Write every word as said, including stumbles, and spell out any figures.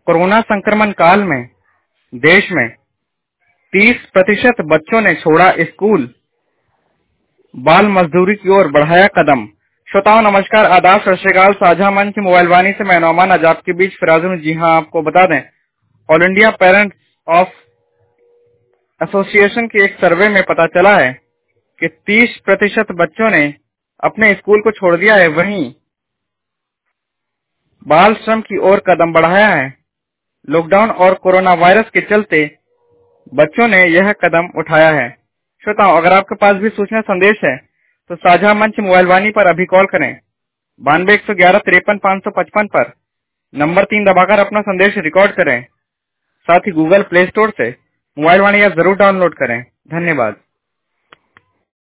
Corona संक्रमण काल में देश में तीस प्रतिशत बच्चों ने छोड़ा स्कूल, बाल मजदूरी की ओर बढ़ाया कदम। श्रोताओं नमस्कार, आदाब, सत श्री अकाल। साझा मंच मोबाइल वाणी से मैं नौमान आज आपके बीच फिराजुल। जी हां, आपको बता दें, all India parents of association के एक सर्वे में पता चला है कि तीस प्रतिशत बच्चों ने अपने स्कूल को छोड़ दिया है। वहीं बाल श्रम की ओर कदम बढ़ाया है। लॉकडाउन और कोरोना वायरस के चलते बच्चों ने यह कदम उठाया है। श्रोताओं, अगर आपके पास भी सूचना संदेश है तो साझा मंच मोबाइल वाणी पर अभी कॉल करें बानवे एक सौ ग्यारह तिरपन पाँच सौ पचपन पर नंबर तीन दबाकर अपना संदेश रिकॉर्ड करें। साथ ही गूगल प्ले स्टोर से मोबाइल वाणी ऐप जरूर डाउनलोड करें। धन्यवाद।